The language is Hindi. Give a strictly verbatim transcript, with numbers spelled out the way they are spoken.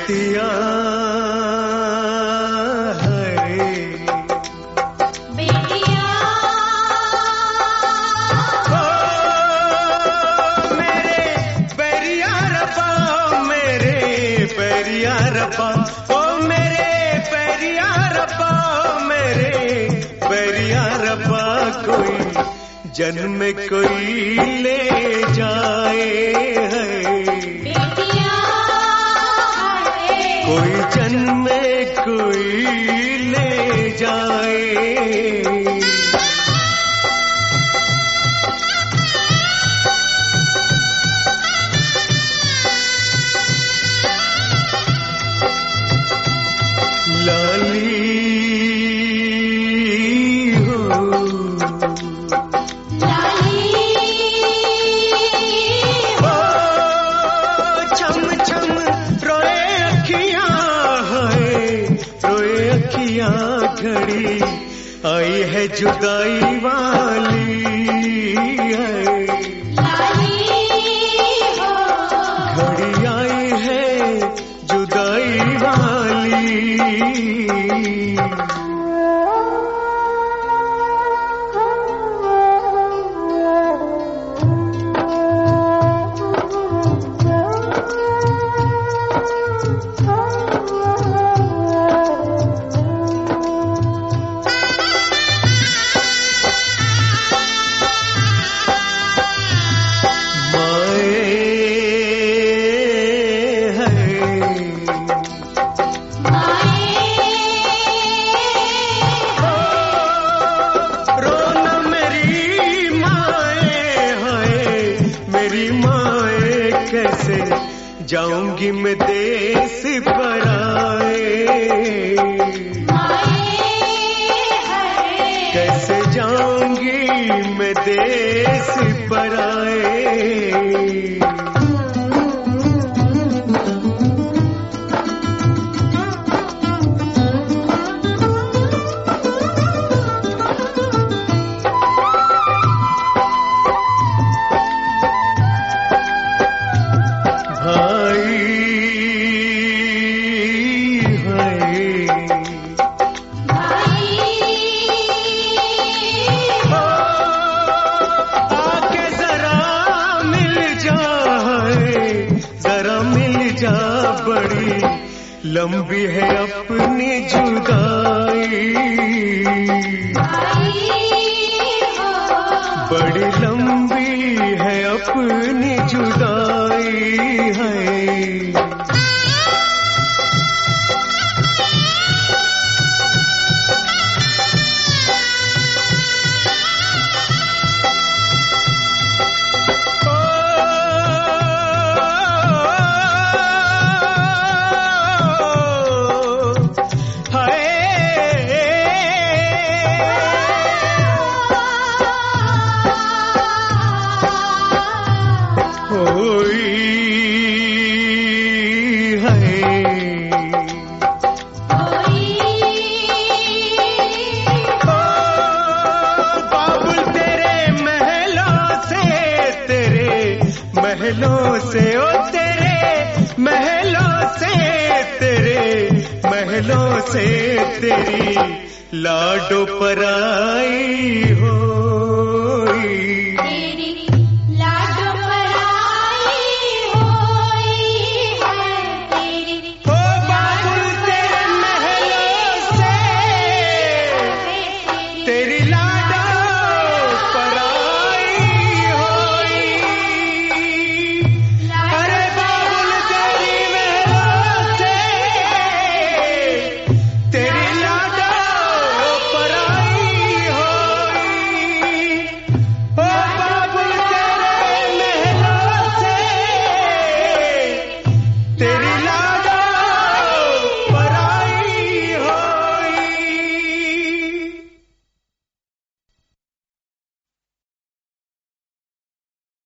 बेटिया पैरिया रब्बा, ओ मेरे पैरिया रब्बा, मेरे पैरिया रब्बा, कोई जन्म में कोई ले जाए है बेटिया, कोई जन्म में कोई ले जाए। लाली हो लाली हो, छम छम रोए अखियां है, रोए अखियां, घड़ी आई है जुदाई वाली है लाली हो, घड़ी आई है जुदाई वाली। कैसे जाऊंगी मैं देश पराए, कैसे जाऊंगी मैं देश पराए। बड़ी लंबी है अपनी जुदाई, बड़ी लंबी है अपनी जुदाई है। महलों से ओ तेरे महलों से, तेरे महलों से तेरी लाडो पराई हो।